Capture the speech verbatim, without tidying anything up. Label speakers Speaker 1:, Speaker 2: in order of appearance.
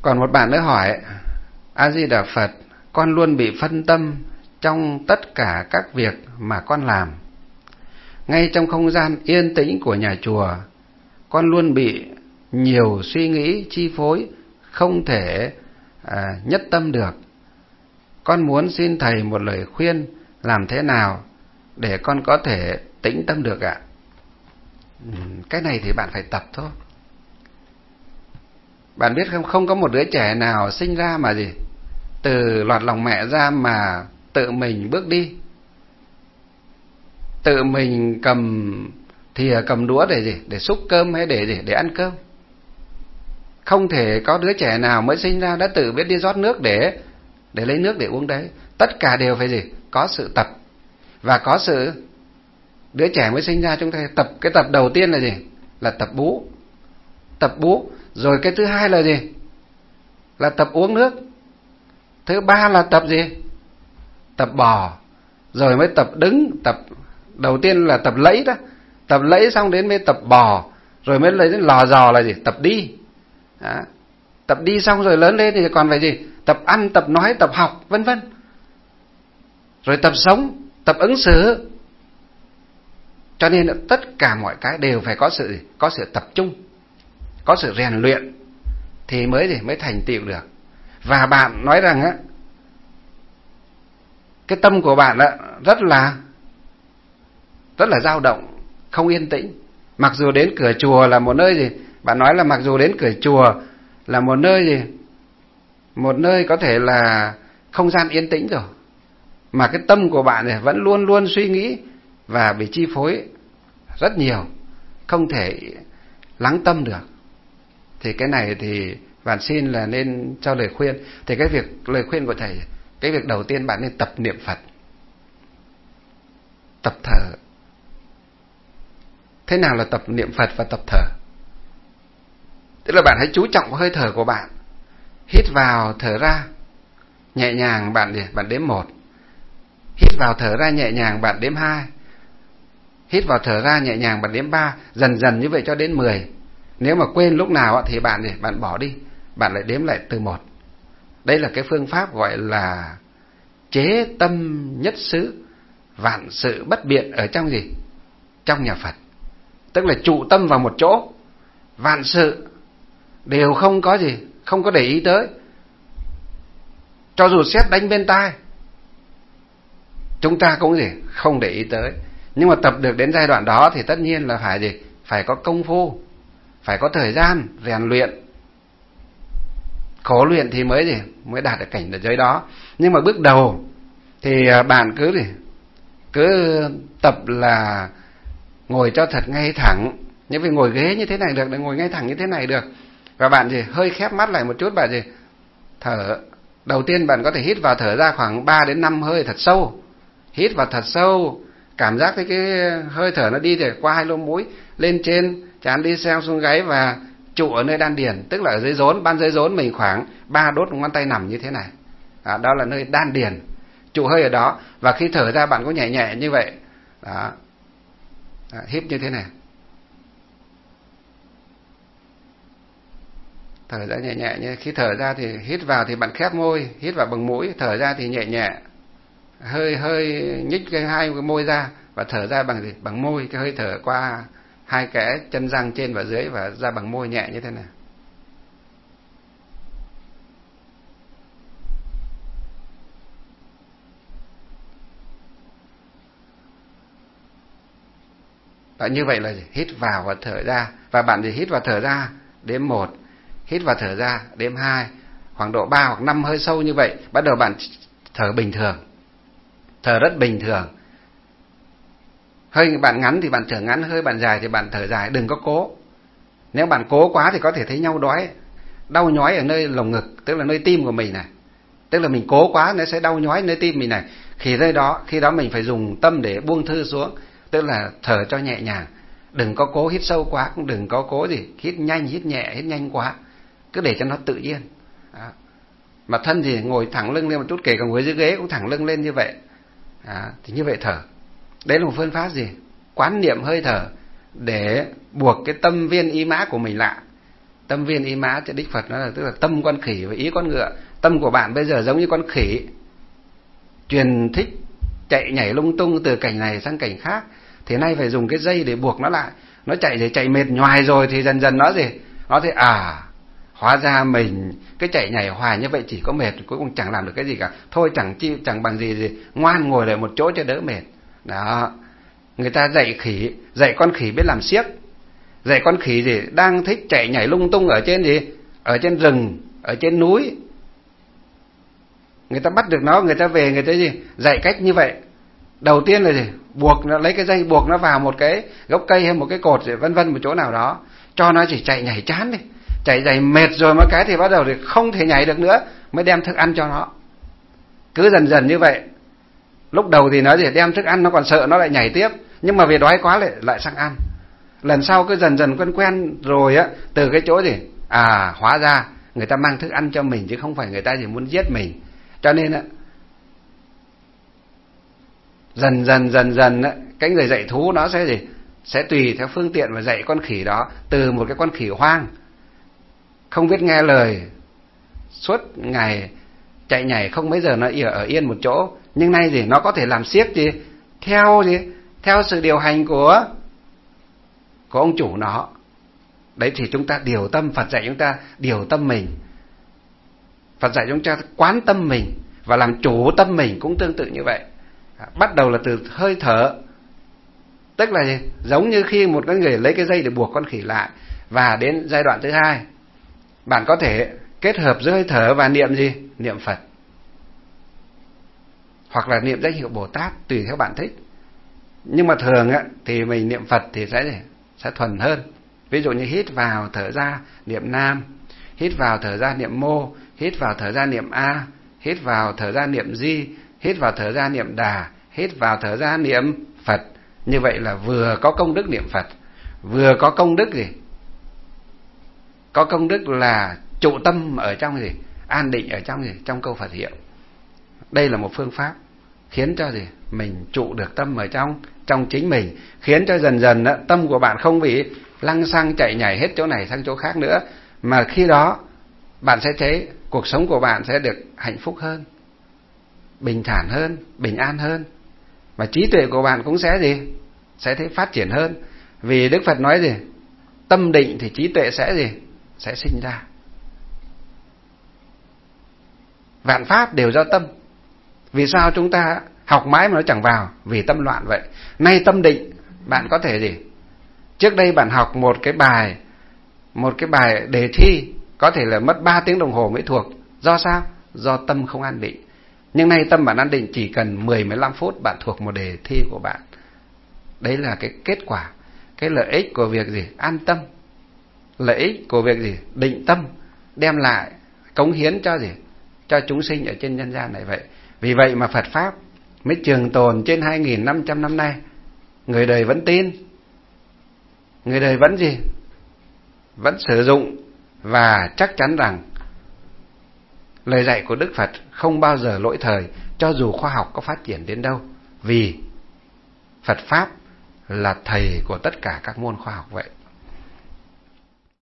Speaker 1: Còn một bạn nữa hỏi: A Di Đà Phật, con luôn bị phân tâm trong tất cả các việc mà con làm. Ngay trong không gian yên tĩnh của nhà chùa, con luôn bị nhiều suy nghĩ chi phối, không thể à, nhất tâm được. Con muốn xin thầy một lời khuyên làm thế nào để con có thể tĩnh tâm được ạ? Cái này thì bạn phải tập thôi. Bạn biết không, không có một đứa trẻ nào sinh ra mà gì từ lọt lòng mẹ ra mà tự mình bước đi, tự mình cầm thìa cầm đũa để gì, để xúc cơm hay để gì, để ăn cơm. Không thể có đứa trẻ nào mới sinh ra đã tự biết đi rót nước để để lấy nước để uống đấy. Tất cả đều phải gì, có sự tập. Và có sự, đứa trẻ mới sinh ra chúng ta tập, cái tập đầu tiên là gì, là tập bú. Tập bú. Rồi cái thứ hai là gì, là tập uống nước. Thứ ba là tập gì, tập bò. Rồi mới tập đứng. Tập đầu tiên là tập lẫy đó, tập lẫy xong đến mới tập bò, rồi mới lấy đến lò giò là gì, tập đi đó. Tập đi xong rồi lớn lên thì còn phải gì, tập ăn, tập nói, tập học, vân vân. Rồi tập sống, tập ứng xử. Cho nên tất cả mọi cái đều phải có sự gì? Có sự tập trung, có sự rèn luyện thì mới gì, mới thành tựu được. Và bạn nói rằng á, cái tâm của bạn á rất là rất là dao động, không yên tĩnh. Mặc dù đến cửa chùa là một nơi gì, bạn nói là mặc dù đến cửa chùa là một nơi gì, một nơi có thể là không gian yên tĩnh rồi, mà cái tâm của bạn này vẫn luôn luôn suy nghĩ và bị chi phối rất nhiều, không thể lắng tâm được. Thì cái này thì bạn xin là nên cho lời khuyên. Thì cái việc lời khuyên của thầy, cái việc đầu tiên bạn nên tập niệm Phật, tập thở. Thế nào là tập niệm Phật và tập thở? Tức là bạn hãy chú trọng vào hơi thở của bạn. Hít vào thở ra nhẹ nhàng, bạn gì? Bạn đếm một. Hít vào thở ra nhẹ nhàng, bạn đếm hai. Hít vào thở ra nhẹ nhàng, bạn đếm ba. Dần dần như vậy cho đến mười. Nếu mà quên lúc nào thì bạn gì? Bạn bỏ đi, bạn lại đếm lại từ một. Đây là cái phương pháp gọi là chế tâm nhất xứ, vạn sự bất biện ở trong gì? Trong nhà Phật. Tức là trụ tâm vào một chỗ, vạn sự đều không có gì, không có để ý tới. Cho dù sét đánh bên tai, chúng ta cũng gì, không để ý tới. Nhưng mà tập được đến giai đoạn đó thì tất nhiên là phải gì, phải có công phu, phải có thời gian rèn luyện, khổ luyện thì mới gì, mới đạt được cảnh ở dưới đó. Nhưng mà bước đầu thì bạn cứ gì, cứ tập là ngồi cho thật ngay thẳng. Nhưng vì ngồi ghế như thế này được, để ngồi ngay thẳng như thế này được. Và bạn gì, hơi khép mắt lại một chút, bạn gì, thở. Đầu tiên bạn có thể hít vào thở ra khoảng ba đến năm hơi thật sâu. Hít vào thật sâu, cảm giác thấy cái hơi thở nó đi để qua hai lỗ mũi, lên trên trán, đi xeo xuống gáy và trụ ở nơi đan điền, tức là ở dưới rốn, ban dưới rốn mình khoảng ba đốt ngón tay nằm như thế này. Đó, đó là nơi đan điền. Trụ hơi ở đó, và khi thở ra bạn có nhẹ nhẹ như vậy. Đó. Đó, hít như thế này. Thở ra nhẹ nhẹ nhé. Khi thở ra thì hít vào thì bạn khép môi, hít vào bằng mũi, thở ra thì nhẹ nhẹ. Hơi hơi nhích cái hai cái môi ra và thở ra bằng gì? Bằng môi, cái hơi thở qua hai kẽ chân răng trên và dưới và ra bằng môi nhẹ như thế này. Đó, như vậy là gì? Hít vào và thở ra. Và bạn thì hít vào thở ra đếm một, hít vào thở ra đếm hai, khoảng độ ba hoặc năm hơi sâu như vậy. Bắt đầu bạn thở bình thường, thở rất bình thường. Hơi bạn ngắn thì bạn thở ngắn, hơi bạn dài thì bạn thở dài, đừng có cố. Nếu bạn cố quá thì có thể thấy nhau đói, đau nhói ở nơi lồng ngực, tức là nơi tim của mình này. Tức là mình cố quá nó sẽ đau nhói nơi tim mình này. Khi nơi đó, khi đó mình phải dùng tâm để buông thư xuống, tức là thở cho nhẹ nhàng. Đừng có cố hít sâu quá, cũng đừng có cố gì hít nhanh, hít nhẹ, hít nhanh quá. Cứ để cho nó tự nhiên. Đó. Mà thân thì ngồi thẳng lưng lên một chút, kể cả ngồi dưới ghế cũng thẳng lưng lên như vậy. Đó. Thì như vậy thở. Đấy là một phương pháp gì? Quán niệm hơi thở để buộc cái tâm viên ý mã của mình lại. Tâm viên ý mã, chứ Đức Phật nói là tức là tâm con khỉ và ý con ngựa. Tâm của bạn bây giờ giống như con khỉ, truyền thích chạy nhảy lung tung từ cảnh này sang cảnh khác, thì nay phải dùng cái dây để buộc nó lại. Nó chạy thì chạy mệt nhoài rồi thì dần dần nó gì, nó thì à, hóa ra mình cái chạy nhảy hoài như vậy chỉ có mệt, cuối cùng chẳng làm được cái gì cả. Thôi chẳng chi chẳng bằng gì gì ngoan ngồi lại một chỗ cho đỡ mệt. Đó, người ta dạy khỉ, dạy con khỉ biết làm xiếc, dạy con khỉ gì đang thích chạy nhảy lung tung ở trên gì, ở trên rừng, ở trên núi. Người ta bắt được nó, người ta về người ta gì dạy cách như vậy. Đầu tiên là gì, buộc nó, lấy cái dây buộc nó vào một cái gốc cây hay một cái cột gì, vân vân một chỗ nào đó, cho nó chỉ chạy nhảy chán đi, chạy nhảy mệt rồi một cái thì bắt đầu thì không thể nhảy được nữa, mới đem thức ăn cho nó. Cứ dần dần như vậy. Lúc đầu thì nó gì đem thức ăn nó còn sợ, nó lại nhảy tiếp, nhưng mà vì đói quá lại lại sang ăn. Lần sau cứ dần dần quen quen rồi á, từ cái chỗ gì à, hóa ra người ta mang thức ăn cho mình chứ không phải người ta chỉ muốn giết mình. Cho nên á, dần dần dần dần á, cái người dạy thú nó sẽ gì, sẽ tùy theo phương tiện mà dạy con khỉ đó. Từ một cái con khỉ hoang không biết nghe lời, suốt ngày chạy nhảy không mấy giờ nó ở yên một chỗ, nhưng nay gì nó có thể làm xiếc gì theo gì theo sự điều hành của của ông chủ nó. Đấy thì chúng ta điều tâm, Phật dạy chúng ta điều tâm mình, Phật dạy chúng ta quán tâm mình và làm chủ tâm mình cũng tương tự như vậy. Bắt đầu là từ hơi thở, tức là gì? Giống như khi một cái người lấy cái dây để buộc con khỉ lại, và đến giai đoạn thứ hai, bạn có thể kết hợp giữa hơi thở và niệm gì? Niệm Phật, hoặc là niệm danh hiệu Bồ Tát, tùy theo bạn thích. Nhưng mà thường á, thì mình niệm Phật thì sẽ sẽ thuần hơn. Ví dụ như hít vào thở ra niệm Nam, hít vào thở ra niệm Mô, hít vào thở ra niệm A, hít vào thở ra niệm Di, hít vào thở ra niệm Đà, hít vào thở ra niệm Phật. Như vậy là vừa có công đức niệm Phật, vừa có công đức gì? Có công đức là trụ tâm ở trong gì? An định ở trong gì? Trong câu Phật hiệu. Đây là một phương pháp khiến cho gì? Mình trụ được tâm ở trong trong chính mình, khiến cho dần dần đó, tâm của bạn không bị lăng xăng chạy nhảy hết chỗ này sang chỗ khác nữa, mà khi đó bạn sẽ thấy cuộc sống của bạn sẽ được hạnh phúc hơn, bình thản hơn, bình an hơn, và trí tuệ của bạn cũng sẽ gì? Sẽ thấy phát triển hơn. Vì Đức Phật nói gì? Tâm định thì trí tuệ sẽ gì? Sẽ sinh ra. Vạn pháp đều do tâm. Vì sao chúng ta học mãi mà nó chẳng vào? Vì tâm loạn vậy. Nay tâm định, bạn có thể gì? Trước đây bạn học một cái bài, một cái bài đề thi, có thể là mất ba tiếng đồng hồ mới thuộc. Do sao? Do tâm không an định. Nhưng nay tâm bạn an định, chỉ cần mười đến mười lăm phút bạn thuộc một đề thi của bạn. Đấy là cái kết quả, cái lợi ích của việc gì? An tâm. Lợi ích của việc gì? Định tâm, đem lại, cống hiến cho gì? Cho chúng sinh ở trên nhân gian này vậy. Vì vậy mà Phật Pháp mới trường tồn trên hai nghìn năm trăm năm nay. Người đời vẫn tin, người đời vẫn gì? Vẫn sử dụng, và chắc chắn rằng lời dạy của Đức Phật không bao giờ lỗi thời, cho dù khoa học có phát triển đến đâu. Vì Phật Pháp là thầy của tất cả các môn khoa học vậy.